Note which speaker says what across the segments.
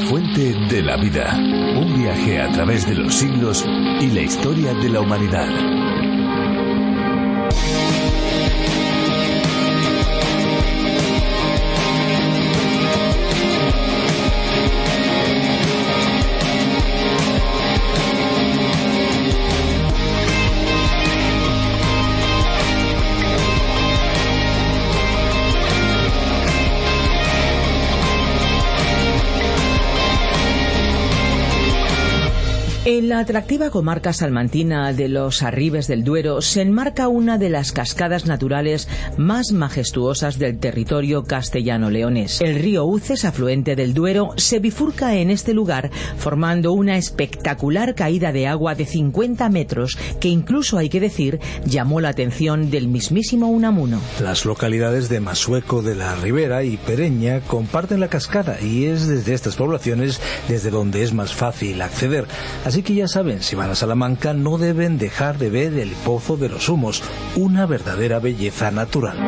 Speaker 1: Fuente de la Vida. Un viaje a través de los siglos y la historia de la humanidad.
Speaker 2: En la atractiva comarca salmantina de los Arribes del Duero se enmarca una de las cascadas naturales más majestuosas del territorio castellano-leonés. El río Uces, afluente del Duero, se bifurca en este lugar formando una espectacular caída de agua de 50 metros que incluso, hay que decir, llamó la atención del mismísimo Unamuno.
Speaker 3: Las localidades de Masueco de la Ribera y Pereña comparten la cascada y es desde estas poblaciones desde donde es más fácil acceder. Así que ya saben, si van a Salamanca no deben dejar de ver el Pozo de los Humos, una verdadera belleza natural.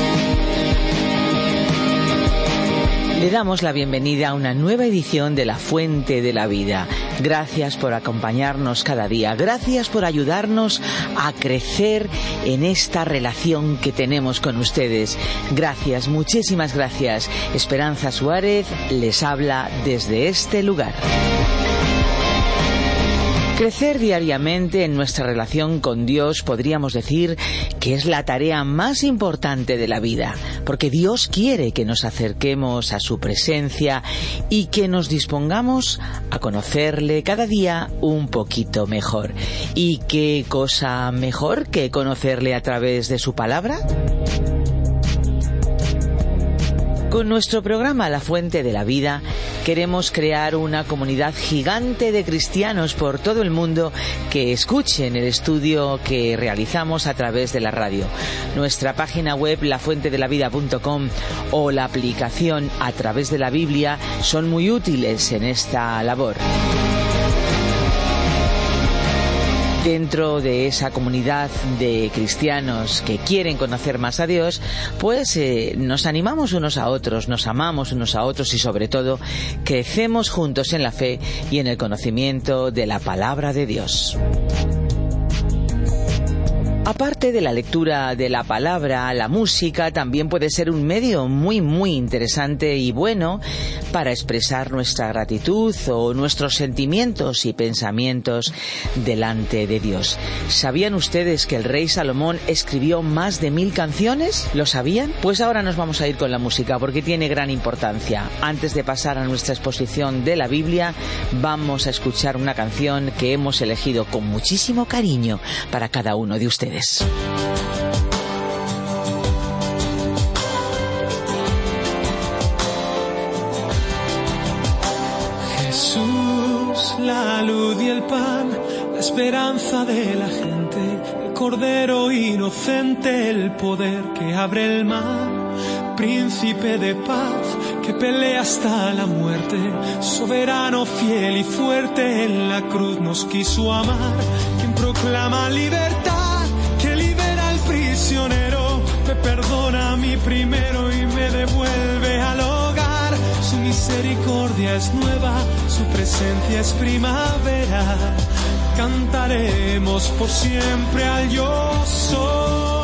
Speaker 2: Le damos la bienvenida a una nueva edición de La Fuente de la Vida. Gracias por acompañarnos cada día. Gracias por ayudarnos a crecer en esta relación que tenemos con ustedes. Gracias, muchísimas gracias. Esperanza Suárez les habla desde este lugar. Crecer diariamente en nuestra relación con Dios podríamos decir que es la tarea más importante de la vida, porque Dios quiere que nos acerquemos a su presencia y que nos dispongamos a conocerle cada día un poquito mejor. ¿Y qué cosa mejor que conocerle a través de su palabra? Con nuestro programa La Fuente de la Vida queremos crear una comunidad gigante de cristianos por todo el mundo que escuchen el estudio que realizamos a través de la radio. Nuestra página web lafuentedelavida.com o la aplicación A Través de la Biblia son muy útiles en esta labor. Dentro de esa comunidad de cristianos que quieren conocer más a Dios, pues nos animamos unos a otros, nos amamos unos a otros y sobre todo crecemos juntos en la fe y en el conocimiento de la palabra de Dios. Aparte de la lectura de la palabra, la música también puede ser un medio muy interesante y bueno para expresar nuestra gratitud o nuestros sentimientos y pensamientos delante de Dios. ¿Sabían ustedes que el rey Salomón escribió más de 1000 canciones? ¿Lo sabían? Pues ahora nos vamos a ir con la música porque tiene gran importancia. Antes de pasar a nuestra exposición de la Biblia, vamos a escuchar una canción que hemos elegido con muchísimo cariño para cada uno de ustedes.
Speaker 4: Jesús, la luz y el pan, la esperanza de la gente, el cordero inocente, el poder que abre el mar, príncipe de paz que pelea hasta la muerte, soberano, fiel y fuerte, en la cruz nos quiso amar, quien proclama libertad, prisionero, me perdona a mí primero y me devuelve al hogar. Su misericordia es nueva, su presencia es primavera. Cantaremos por siempre al yo soy.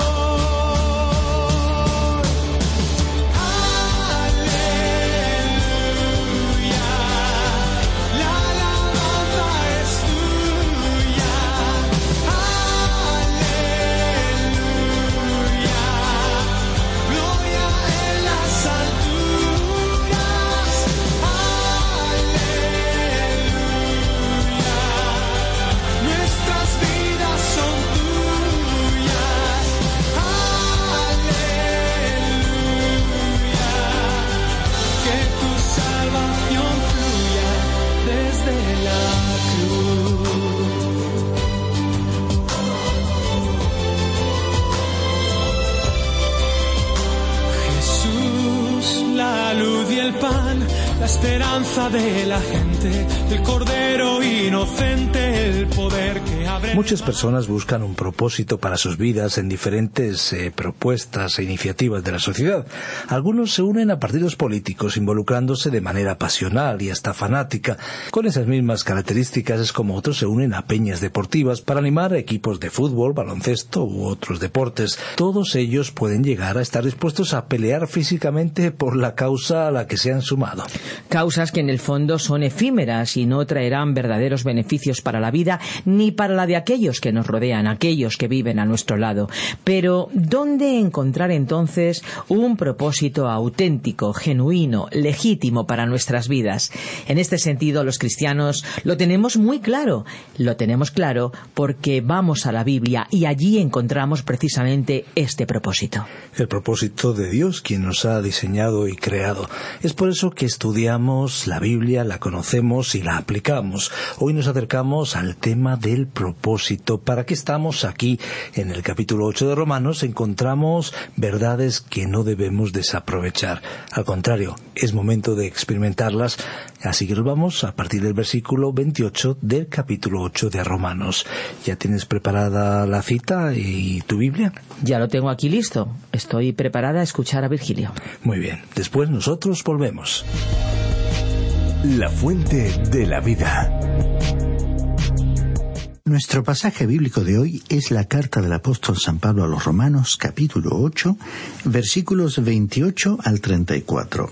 Speaker 4: la esperanza de la gente, el cordero inocente, el poder que abre.
Speaker 3: Muchas personas buscan un propósito para sus vidas en diferentes propuestas e iniciativas de la sociedad. Algunos se unen a partidos políticos, involucrándose de manera pasional y hasta fanática. Con esas mismas características es como otros se unen a peñas deportivas para animar a equipos de fútbol, baloncesto u otros deportes. Todos ellos pueden llegar a estar dispuestos a pelear físicamente por la causa a la que se han sumado.
Speaker 2: Causas que en el fondo son efímeras y no traerán verdaderos beneficios para la vida ni para la de aquellos que nos rodean, aquellos que viven a nuestro lado. Pero, ¿dónde encontrar entonces un propósito auténtico, genuino, legítimo para nuestras vidas? En este sentido, los cristianos lo tenemos muy claro. Lo tenemos claro porque vamos a la Biblia y allí encontramos precisamente este propósito.
Speaker 3: El propósito de Dios, quien nos ha diseñado y creado. Es por eso que estudiamos la Biblia, la conocemos y la aplicamos. Hoy nos acercamos al tema del propósito. ¿Para qué estamos aquí? En el capítulo 8 de Romanos encontramos verdades que no debemos desaprovechar. Al contrario, es momento de experimentarlas. Así que nos vamos a partir del versículo 28 del capítulo 8 de Romanos. ¿Ya tienes preparada la cita y tu Biblia?
Speaker 2: Ya lo tengo aquí listo. Estoy preparada a escuchar a Virgilio.
Speaker 3: Muy bien. Después nosotros volvemos.
Speaker 1: La fuente de la vida.
Speaker 5: Nuestro pasaje bíblico de hoy es la carta del apóstol San Pablo a los Romanos, capítulo 8, versículos 28 al 34.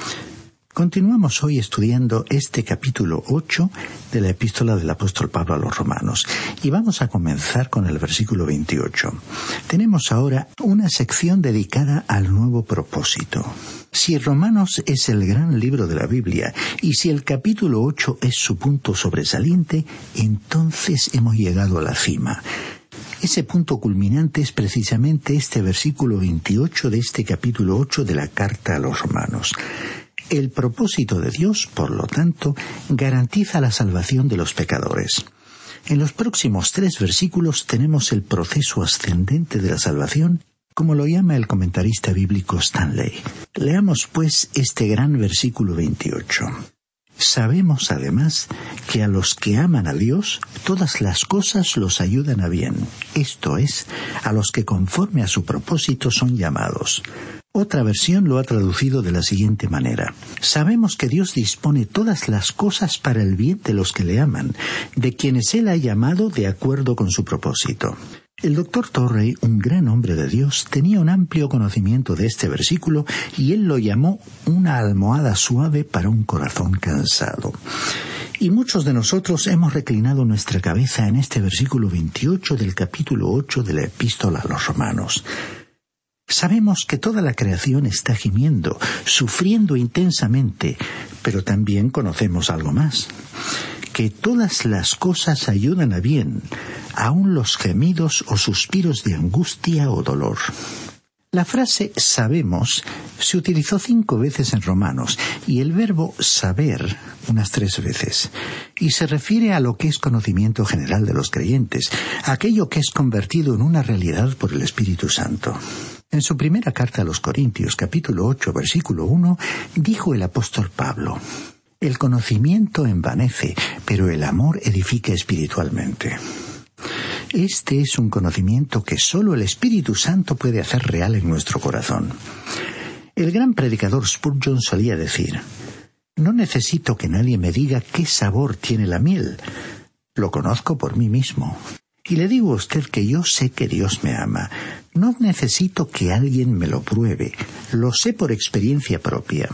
Speaker 5: Continuamos hoy estudiando este capítulo 8 de la epístola del apóstol Pablo a los Romanos y vamos a comenzar con el versículo 28. Tenemos ahora una sección dedicada al nuevo propósito. Si Romanos es el gran libro de la Biblia y si el capítulo 8 es su punto sobresaliente, entonces hemos llegado a la cima. Ese punto culminante es precisamente este versículo 28 de este capítulo 8 de la carta a los Romanos. El propósito de Dios, por lo tanto, garantiza la salvación de los pecadores. En los próximos 3 versículos tenemos el proceso ascendente de la salvación, como lo llama el comentarista bíblico Stanley. Leamos, pues, este gran versículo 28. Sabemos, además, que a los que aman a Dios, todas las cosas los ayudan a bien, esto es, a los que conforme a su propósito son llamados. Otra versión lo ha traducido de la siguiente manera. Sabemos que Dios dispone todas las cosas para el bien de los que le aman, de quienes Él ha llamado de acuerdo con su propósito. El doctor Torrey, un gran hombre de Dios, tenía un amplio conocimiento de este versículo y él lo llamó una almohada suave para un corazón cansado. Y muchos de nosotros hemos reclinado nuestra cabeza en este versículo 28 del capítulo 8 de la epístola a los Romanos. Sabemos que toda la creación está gimiendo, sufriendo intensamente, pero también conocemos algo más. Que todas las cosas ayudan a bien, aun los gemidos o suspiros de angustia o dolor. La frase sabemos se utilizó 5 veces en Romanos y el verbo saber unas 3 veces. Y se refiere a lo que es conocimiento general de los creyentes, aquello que es convertido en una realidad por el Espíritu Santo. En su primera carta a los Corintios, capítulo 8, versículo 1, dijo el apóstol Pablo: el conocimiento envanece, pero el amor edifica espiritualmente. Este es un conocimiento que solo el Espíritu Santo puede hacer real en nuestro corazón. El gran predicador Spurgeon solía decir: no necesito que nadie me diga qué sabor tiene la miel. Lo conozco por mí mismo. Y le digo a usted que yo sé que Dios me ama. No necesito que alguien me lo pruebe. Lo sé por experiencia propia.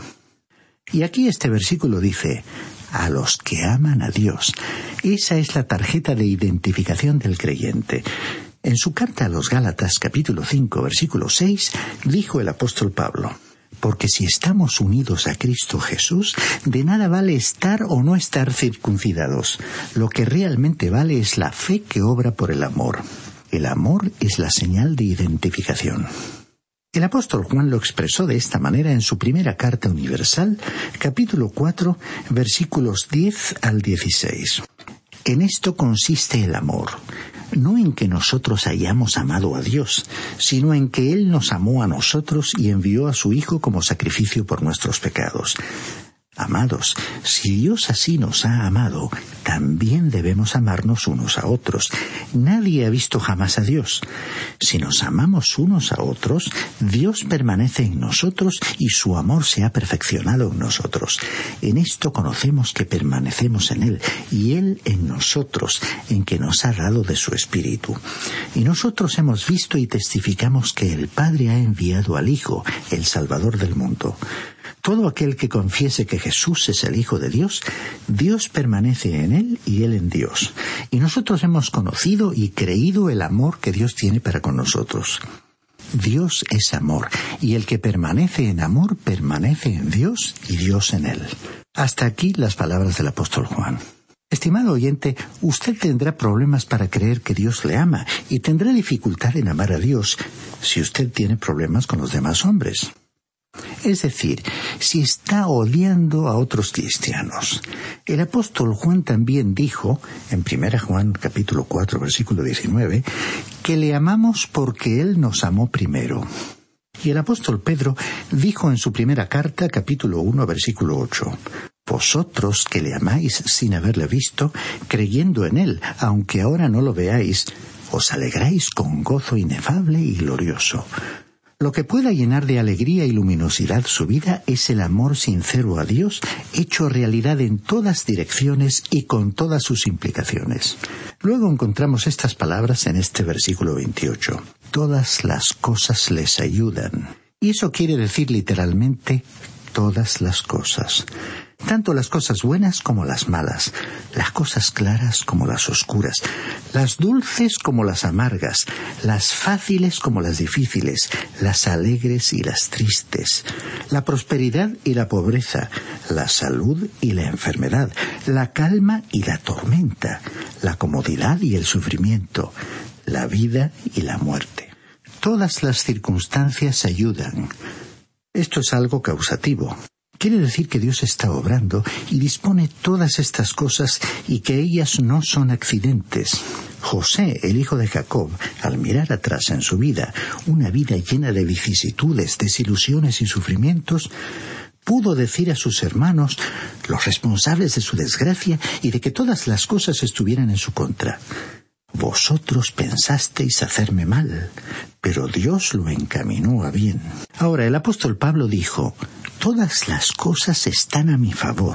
Speaker 5: Y aquí este versículo dice: a los que aman a Dios. Esa es la tarjeta de identificación del creyente. En su carta a los Gálatas, capítulo 5, versículo 6, dijo el apóstol Pablo: porque si estamos unidos a Cristo Jesús, de nada vale estar o no estar circuncidados. Lo que realmente vale es la fe que obra por el amor. El amor es la señal de identificación. El apóstol Juan lo expresó de esta manera en su primera carta universal, capítulo 4, versículos 10 al 16. En esto consiste el amor, no en que nosotros hayamos amado a Dios, sino en que Él nos amó a nosotros y envió a su Hijo como sacrificio por nuestros pecados. Amados, si Dios así nos ha amado, también debemos amarnos unos a otros. Nadie ha visto jamás a Dios. Si nos amamos unos a otros, Dios permanece en nosotros y su amor se ha perfeccionado en nosotros. En esto conocemos que permanecemos en Él y Él en nosotros, en que nos ha dado de su Espíritu. Y nosotros hemos visto y testificamos que el Padre ha enviado al Hijo, el Salvador del mundo. Todo aquel que confiese que Jesús es el Hijo de Dios, Dios permanece en él y él en Dios. Y nosotros hemos conocido y creído el amor que Dios tiene para con nosotros. Dios es amor, y el que permanece en amor permanece en Dios y Dios en él. Hasta aquí las palabras del apóstol Juan. Estimado oyente, usted tendrá problemas para creer que Dios le ama y tendrá dificultad en amar a Dios si usted tiene problemas con los demás hombres. Es decir, si está odiando a otros cristianos. El apóstol Juan también dijo, en 1 Juan capítulo 4, versículo 19, que le amamos porque Él nos amó primero. Y el apóstol Pedro dijo en su primera carta, capítulo 1, versículo 8, vosotros que le amáis sin haberle visto, creyendo en Él, aunque ahora no lo veáis, os alegráis con gozo inefable y glorioso. Lo que pueda llenar de alegría y luminosidad su vida es el amor sincero a Dios, hecho realidad en todas direcciones y con todas sus implicaciones. Luego encontramos estas palabras en este versículo 28. Todas las cosas les ayudan. Y eso quiere decir literalmente todas las cosas. Tanto las cosas buenas como las malas, las cosas claras como las oscuras, las dulces como las amargas, las fáciles como las difíciles, las alegres y las tristes, la prosperidad y la pobreza, la salud y la enfermedad, la calma y la tormenta, la comodidad y el sufrimiento, la vida y la muerte. Todas las circunstancias ayudan. Esto es algo causativo. Quiere decir que Dios está obrando y dispone todas estas cosas y que ellas no son accidentes. José, el hijo de Jacob, al mirar atrás en su vida, una vida llena de vicisitudes, desilusiones y sufrimientos, pudo decir a sus hermanos, los responsables de su desgracia y de que todas las cosas estuvieran en su contra: vosotros pensasteis hacerme mal, pero Dios lo encaminó a bien. Ahora, el apóstol Pablo dijo, todas las cosas están a mi favor.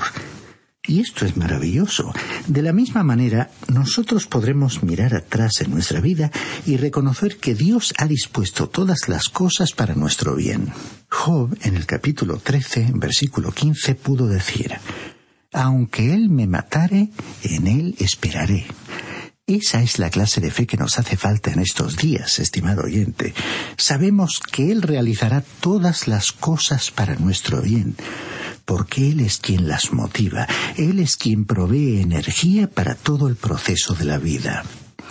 Speaker 5: Y esto es maravilloso. De la misma manera, nosotros podremos mirar atrás en nuestra vida y reconocer que Dios ha dispuesto todas las cosas para nuestro bien. Job, en el capítulo 13, versículo 15, pudo decir, aunque Él me matare, en Él esperaré. Esa es la clase de fe que nos hace falta en estos días, estimado oyente. Sabemos que Él realizará todas las cosas para nuestro bien, porque Él es quien las motiva, Él es quien provee energía para todo el proceso de la vida.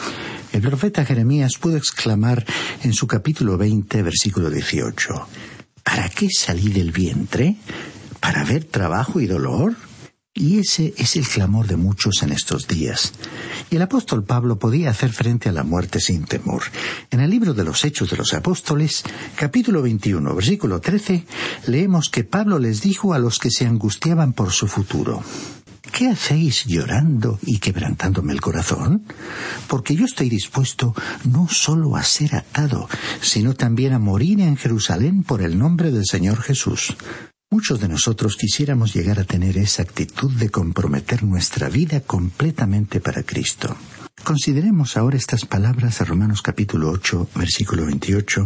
Speaker 5: El profeta Jeremías pudo exclamar en su capítulo 20, versículo 18, ¿para qué salí del vientre? ¿Para ver trabajo y dolor? Y ese es el clamor de muchos en estos días. Y el apóstol Pablo podía hacer frente a la muerte sin temor. En el libro de los Hechos de los Apóstoles, capítulo 21, versículo 13, leemos que Pablo les dijo a los que se angustiaban por su futuro, ¿qué hacéis llorando y quebrantándome el corazón? Porque yo estoy dispuesto no solo a ser atado, sino también a morir en Jerusalén por el nombre del Señor Jesús. Muchos de nosotros quisiéramos llegar a tener esa actitud de comprometer nuestra vida completamente para Cristo. Consideremos ahora estas palabras de Romanos capítulo 8, versículo 28.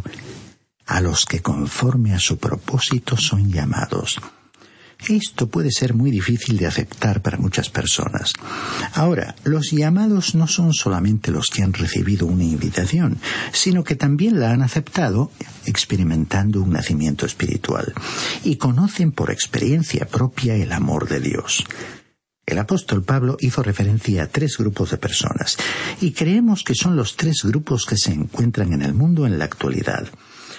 Speaker 5: A los que conforme a su propósito son llamados. Esto puede ser muy difícil de aceptar para muchas personas. Ahora, los llamados no son solamente los que han recibido una invitación, sino que también la han aceptado experimentando un nacimiento espiritual y conocen por experiencia propia el amor de Dios. El apóstol Pablo hizo referencia a 3 grupos de personas y creemos que son los 3 grupos que se encuentran en el mundo en la actualidad.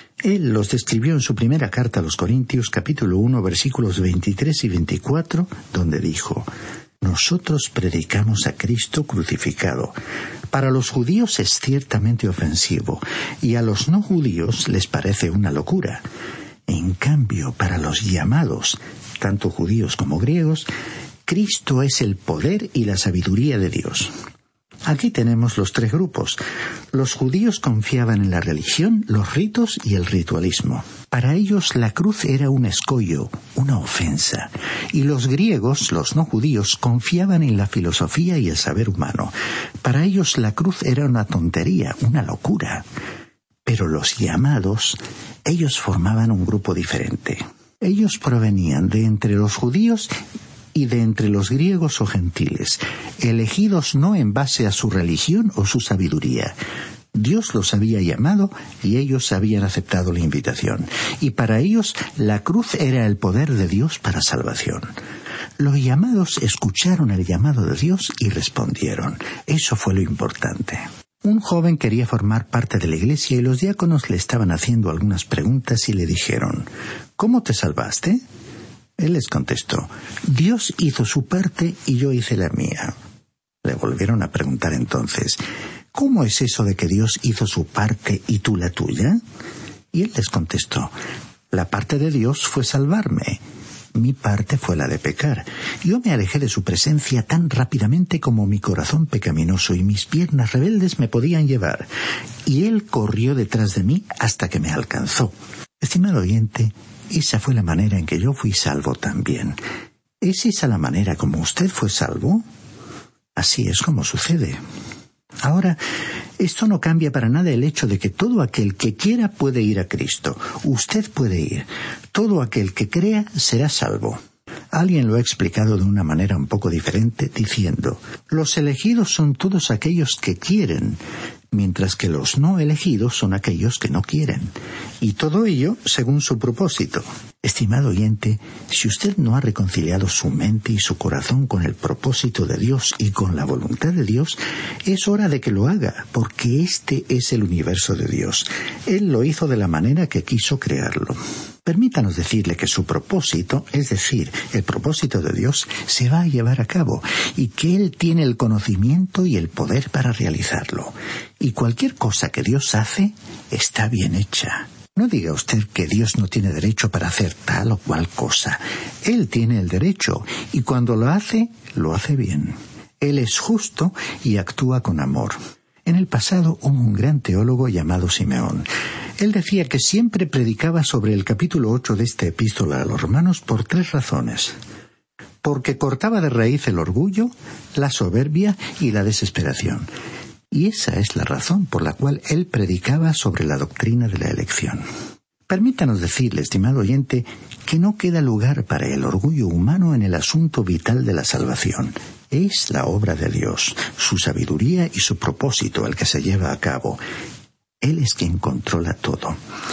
Speaker 5: Él los describió en su primera carta a los Corintios, capítulo 1, versículos 23 y 24, donde dijo, nosotros predicamos a Cristo crucificado. Para los judíos es ciertamente ofensivo, y a los no judíos les parece una locura. En cambio, para los llamados, tanto judíos como griegos, Cristo es el poder y la sabiduría de Dios. Aquí tenemos los tres grupos. Los judíos confiaban en la religión, los ritos y el ritualismo. Para ellos la cruz era un escollo, una ofensa. Y los griegos, los no judíos, confiaban en la filosofía y el saber humano. Para ellos la cruz era una tontería, una locura. Pero los llamados, ellos formaban un grupo diferente. Ellos provenían de entre los judíos y de entre los griegos o gentiles, elegidos no en base a su religión o su sabiduría. Dios los había llamado y ellos habían aceptado la invitación. Y para ellos la cruz era el poder de Dios para salvación. Los llamados escucharon el llamado de Dios y respondieron. Eso fue lo importante. Un joven quería formar parte de la iglesia y los diáconos le estaban haciendo algunas preguntas y le dijeron: ¿Cómo te salvaste? Él les contestó: Dios hizo su parte y yo hice la mía. Le volvieron a preguntar entonces: ¿Cómo es eso de que Dios hizo su parte y tú la tuya? Y él les contestó: La parte de Dios fue salvarme. Mi parte fue la de pecar. Yo me alejé de su presencia tan rápidamente como mi corazón pecaminoso y mis piernas rebeldes me podían llevar. Y él corrió detrás de mí hasta que me alcanzó. Estimado oyente, esa fue la manera en que yo fui salvo también. ¿Es esa la manera como usted fue salvo? Así es como sucede. Ahora, esto no cambia para nada el hecho de que todo aquel que quiera puede ir a Cristo. Usted puede ir. Todo aquel que crea será salvo. Alguien lo ha explicado de una manera un poco diferente, diciendo: los elegidos son todos aquellos que quieren, mientras que los no elegidos son aquellos que no quieren. Y todo ello según su propósito. Estimado oyente, si usted no ha reconciliado su mente y su corazón con el propósito de Dios y con la voluntad de Dios, es hora de que lo haga, porque este es el universo de Dios. Él lo hizo de la manera que quiso crearlo. Permítanos decirle que su propósito, es decir, el propósito de Dios, se va a llevar a cabo y que Él tiene el conocimiento y el poder para realizarlo. Y cualquier cosa que Dios hace está bien hecha. No diga usted que Dios no tiene derecho para hacer tal o cual cosa. Él tiene el derecho y cuando lo hace bien. Él es justo y actúa con amor. En el pasado hubo un gran teólogo llamado Simeón. Él decía que siempre predicaba sobre el capítulo 8 de esta epístola a los Romanos por 3 razones. Porque cortaba de raíz el orgullo, la soberbia y la desesperación. Y esa es la razón por la cual él predicaba sobre la doctrina de la elección. Permítanos decirle, estimado oyente, que no queda lugar para el orgullo humano en el asunto vital de la salvación. Es la obra de Dios, su sabiduría y su propósito el que se lleva a cabo. Él es quien controla todo.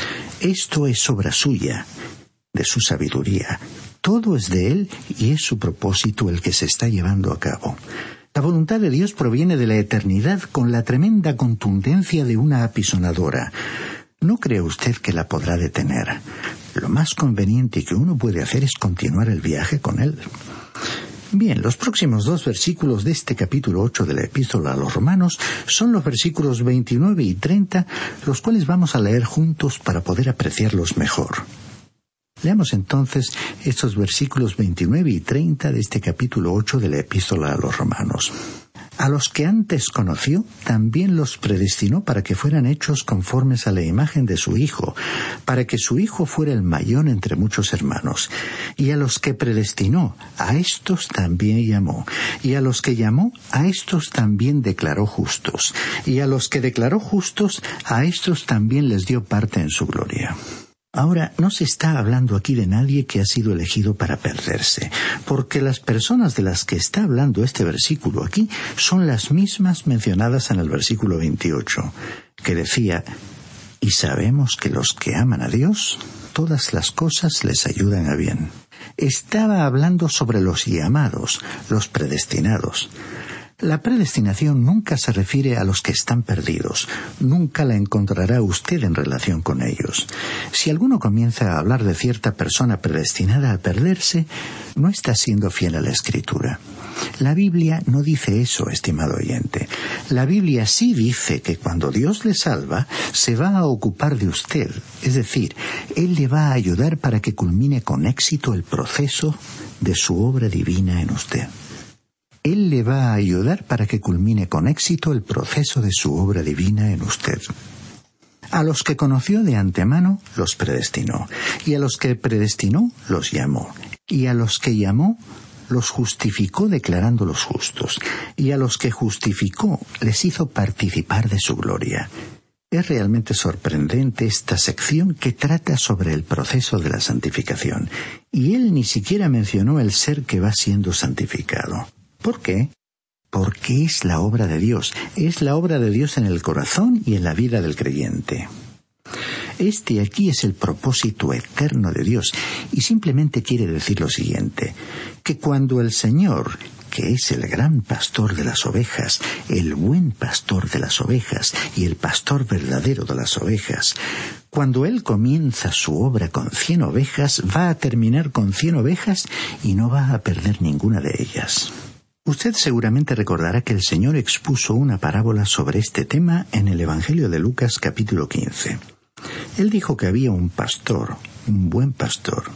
Speaker 5: Esto es obra suya, de su sabiduría. Todo es de Él y es su propósito el que se está llevando a cabo. La voluntad de Dios proviene de la eternidad con la tremenda contundencia de una apisonadora. No cree usted que la podrá detener. Lo más conveniente que uno puede hacer es continuar el viaje con Él. Bien, los próximos 2 versículos de este capítulo 8 de la Epístola a los Romanos son los versículos 29 y 30, los cuales vamos a leer juntos para poder apreciarlos mejor. Leamos entonces estos versículos 29 y 30 de este capítulo 8 de la Epístola a los Romanos. A los que antes conoció, también los predestinó para que fueran hechos conformes a la imagen de su Hijo, para que su Hijo fuera el mayor entre muchos hermanos. Y a los que predestinó, a éstos también llamó. Y a los que llamó, a éstos también declaró justos. Y a los que declaró justos, a éstos también les dio parte en su gloria. Ahora, no se está hablando aquí de nadie que ha sido elegido para perderse, porque las personas de las que está hablando este versículo aquí son las mismas mencionadas en el versículo 28, que decía: y sabemos que los que aman a Dios, todas las cosas les ayudan a bien. Estaba hablando sobre los llamados, los predestinados. La predestinación nunca se refiere a los que están perdidos. Nunca la encontrará usted en relación con ellos. Si alguno comienza a hablar de cierta persona predestinada a perderse, no está siendo fiel a la Escritura. La Biblia no dice eso, estimado oyente. La Biblia sí dice que cuando Dios le salva, se va a ocupar de usted. Es decir, Él le va a ayudar para que culmine con éxito el proceso de su obra divina en usted. Él le va a ayudar para que culmine con éxito el proceso de su obra divina en usted. A los que conoció de antemano, los predestinó. Y a los que predestinó, los llamó. Y a los que llamó, los justificó declarándolos justos. Y a los que justificó, les hizo participar de su gloria. Es realmente sorprendente esta sección que trata sobre el proceso de la santificación. Y él ni siquiera mencionó el ser que va siendo santificado. ¿Por qué? Porque es la obra de Dios. Es la obra de Dios en el corazón y en la vida del creyente. Este aquí es el propósito eterno de Dios, y simplemente quiere decir lo siguiente, que cuando el Señor, que es el gran pastor de las ovejas, el buen pastor de las ovejas y el pastor verdadero de las ovejas, cuando Él comienza su obra con 100 ovejas, va a terminar con 100 ovejas y no va a perder ninguna de ellas. Usted seguramente recordará que el Señor expuso una parábola sobre este tema en el Evangelio de Lucas capítulo 15. Él dijo que había un pastor, un buen pastor,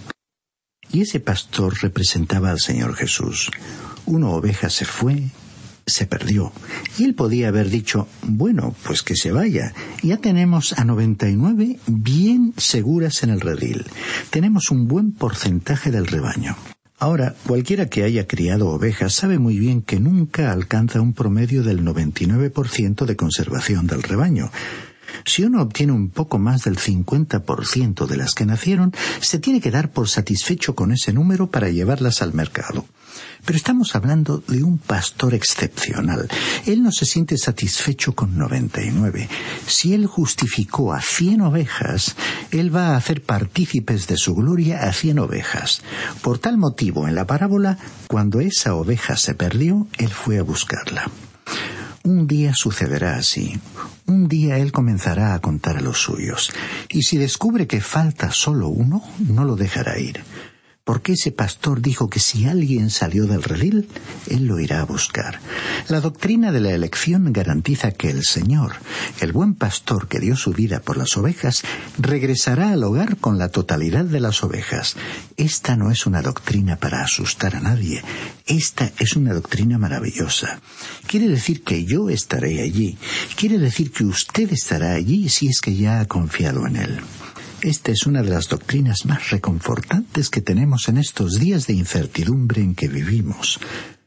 Speaker 5: y ese pastor representaba al Señor Jesús. Una oveja se fue, se perdió, y él podía haber dicho, bueno, pues que se vaya. Ya tenemos a 99 bien seguras en el redil. Tenemos un buen porcentaje del rebaño. Ahora, cualquiera que haya criado ovejas sabe muy bien que nunca alcanza un promedio del 99% de conservación del rebaño. Si uno obtiene un poco más del 50% de las que nacieron, se tiene que dar por satisfecho con ese número para llevarlas al mercado. Pero estamos hablando de un pastor excepcional. Él no se siente satisfecho con 99. Si Él justificó a 100 ovejas, Él va a hacer partícipes de su gloria a 100 ovejas. Por tal motivo, en la parábola, cuando esa oveja se perdió, Él fue a buscarla. Un día sucederá así. Un día Él comenzará a contar a los suyos. Y si descubre que falta solo uno, no lo dejará ir. Porque ese pastor dijo que si alguien salió del redil, Él lo irá a buscar. La doctrina de la elección garantiza que el Señor, el buen pastor que dio su vida por las ovejas, regresará al hogar con la totalidad de las ovejas. Esta no es una doctrina para asustar a nadie. Esta es una doctrina maravillosa. Quiere decir que yo estaré allí. Quiere decir que usted estará allí si es que ya ha confiado en Él. Esta es una de las doctrinas más reconfortantes que tenemos en estos días de incertidumbre en que vivimos.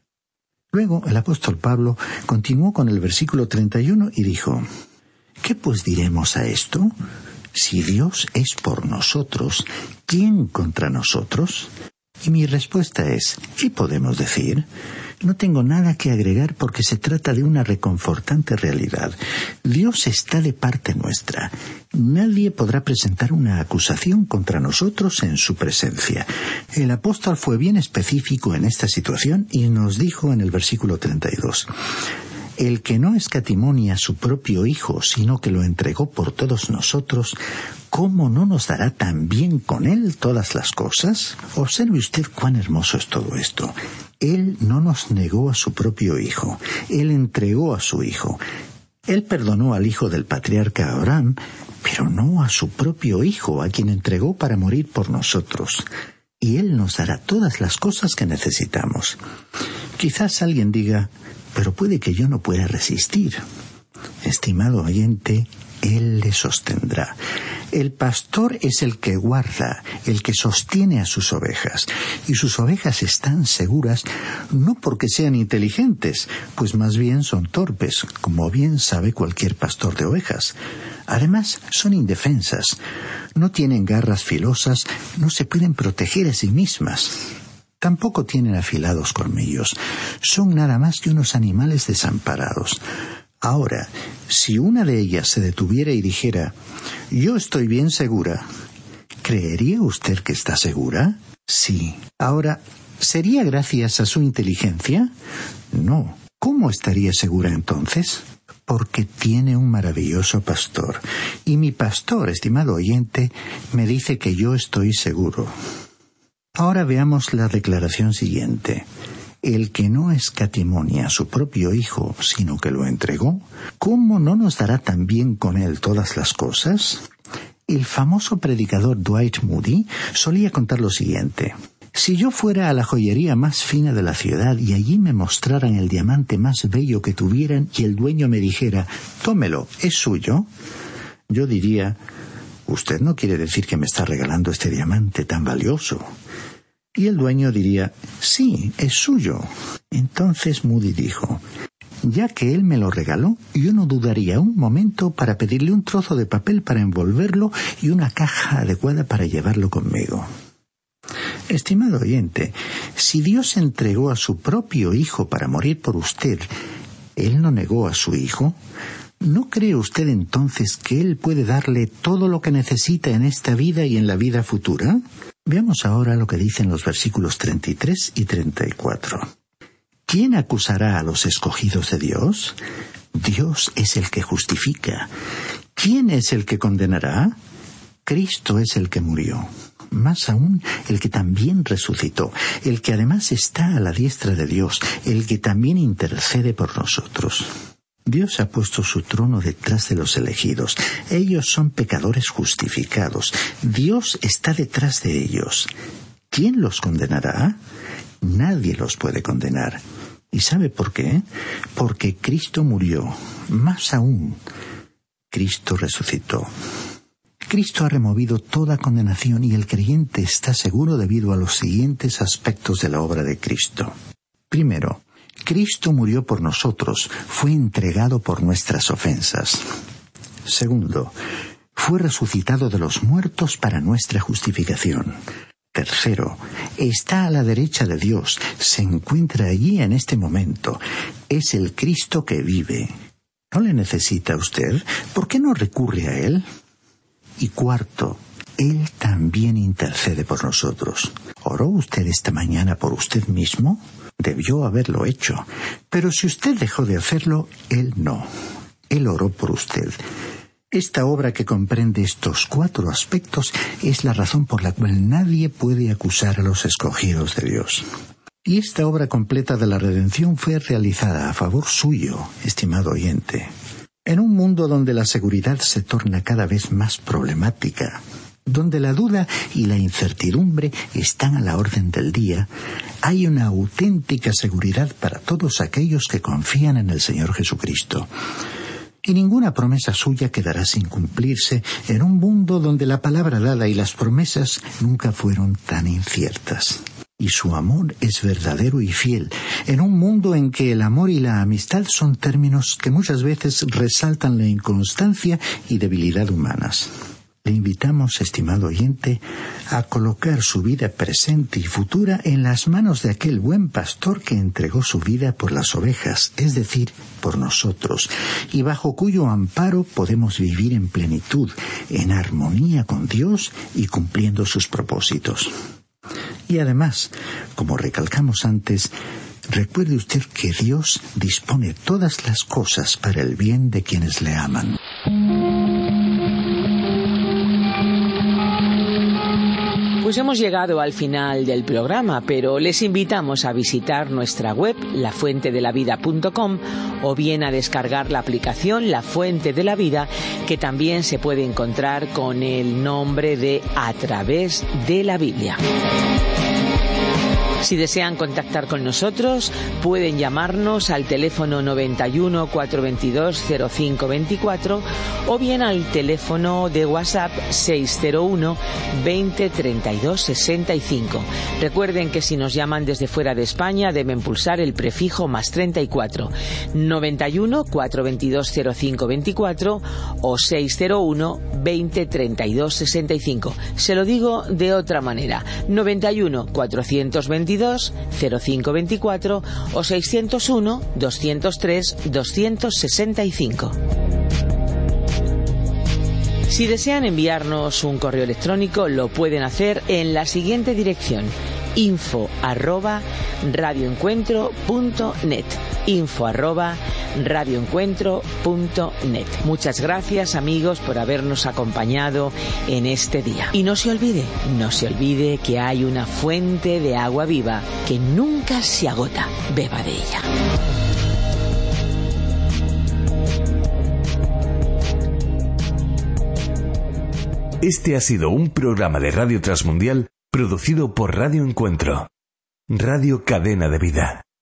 Speaker 5: Luego el apóstol Pablo continuó con el versículo 31 y dijo, ¿qué pues diremos a esto? Si Dios es por nosotros, ¿quién contra nosotros? Y mi respuesta es, ¿qué podemos decir? No tengo nada que agregar porque se trata de una reconfortante realidad. Dios está de parte nuestra. Nadie podrá presentar una acusación contra nosotros en su presencia. El apóstol fue bien específico en esta situación y nos dijo en el versículo 32, el que no escatimó ni a su propio Hijo, sino que lo entregó por todos nosotros, ¿cómo no nos dará también con Él todas las cosas? Observe usted cuán hermoso es todo esto. Él no nos negó a su propio Hijo. Él entregó a su Hijo. Él perdonó al hijo del patriarca Abraham, pero no a su propio Hijo, a quien entregó para morir por nosotros. Y Él nos dará todas las cosas que necesitamos. Quizás alguien diga, pero puede que yo no pueda resistir. Estimado oyente, Él le sostendrá. El pastor es el que guarda, el que sostiene a sus ovejas. Y sus ovejas están seguras no porque sean inteligentes, pues más bien son torpes, como bien sabe cualquier pastor de ovejas. Además, son indefensas. No tienen garras filosas, no se pueden proteger a sí mismas. Tampoco tienen afilados colmillos. Son nada más que unos animales desamparados. Ahora, si una de ellas se detuviera y dijera, yo estoy bien segura, ¿creería usted que está segura? Sí. Ahora, ¿sería gracias a su inteligencia? No. ¿Cómo estaría segura entonces? Porque tiene un maravilloso pastor. Y mi pastor, estimado oyente, me dice que yo estoy seguro. Ahora veamos la declaración siguiente. El que no escatimonia a su propio Hijo, sino que lo entregó, ¿cómo no nos dará también con él todas las cosas? El famoso predicador Dwight Moody solía contar lo siguiente. Si yo fuera a la joyería más fina de la ciudad y allí me mostraran el diamante más bello que tuvieran y el dueño me dijera, tómelo, es suyo, yo diría, usted no quiere decir que me está regalando este diamante tan valioso. Y el dueño diría, sí, es suyo. Entonces Moody dijo, ya que él me lo regaló, yo no dudaría un momento para pedirle un trozo de papel para envolverlo y una caja adecuada para llevarlo conmigo. Estimado oyente, si Dios entregó a su propio Hijo para morir por usted, ¿Él no negó a su Hijo? ¿No cree usted entonces que Él puede darle todo lo que necesita en esta vida y en la vida futura? Veamos ahora lo que dicen los versículos 33 y 34. ¿Quién acusará a los escogidos de Dios? Dios es el que justifica. ¿Quién es el que condenará? Cristo es el que murió. Más aún, el que también resucitó, el que además está a la diestra de Dios, el que también intercede por nosotros. Dios ha puesto su trono detrás de los elegidos. Ellos son pecadores justificados. Dios está detrás de ellos. ¿Quién los condenará? Nadie los puede condenar. ¿Y sabe por qué? Porque Cristo murió. Más aún, Cristo resucitó. Cristo ha removido toda condenación y el creyente está seguro debido a los siguientes aspectos de la obra de Cristo. Primero, Cristo murió por nosotros, fue entregado por nuestras ofensas. Segundo, fue resucitado de los muertos para nuestra justificación. Tercero, está a la derecha de Dios, se encuentra allí en este momento. Es el Cristo que vive. ¿No le necesita usted? ¿Por qué no recurre a Él? Y cuarto, Él también intercede por nosotros. ¿Oró usted esta mañana por usted mismo? Debió haberlo hecho. Pero si usted dejó de hacerlo, Él no. Él oró por usted. Esta obra que comprende estos 4 aspectos es la razón por la cual nadie puede acusar a los escogidos de Dios. Y esta obra completa de la redención fue realizada a favor suyo, estimado oyente. En un mundo donde la seguridad se torna cada vez más problemática, donde la duda y la incertidumbre están a la orden del día, hay una auténtica seguridad para todos aquellos que confían en el Señor Jesucristo. Y ninguna promesa suya quedará sin cumplirse en un mundo donde la palabra dada y las promesas nunca fueron tan inciertas. Y su amor es verdadero y fiel, en un mundo en que el amor y la amistad son términos que muchas veces resaltan la inconstancia y debilidad humanas. Le invitamos, estimado oyente, a colocar su vida presente y futura en las manos de aquel buen pastor que entregó su vida por las ovejas, es decir, por nosotros, y bajo cuyo amparo podemos vivir en plenitud, en armonía con Dios y cumpliendo sus propósitos. Y además, como recalcamos antes, recuerde usted que Dios dispone todas las cosas para el bien de quienes le aman.
Speaker 2: Pues hemos llegado al final del programa, pero les invitamos a visitar nuestra web, lafuentedelavida.com, o bien a descargar la aplicación La Fuente de la Vida, que también se puede encontrar con el nombre de A Través de la Biblia. Si desean contactar con nosotros, pueden llamarnos al teléfono 91 422 0524 o bien al teléfono de WhatsApp 601 20 32 65. Recuerden que si nos llaman desde fuera de España deben pulsar el prefijo más 34 91 422 0524 o 601 20 32 65. Se lo digo de otra manera: 91 422 0524 o 601 203 265. Si desean enviarnos un correo electrónico, lo pueden hacer en la siguiente dirección: info@radioencuentro.net. info@radioencuentro.net. Muchas gracias, amigos, por habernos acompañado en este día. Y no se olvide que hay una fuente de agua viva que nunca se agota. Beba de ella.
Speaker 1: Este ha sido un programa de Radio Transmundial producido por Radio Encuentro, Radio Cadena de Vida.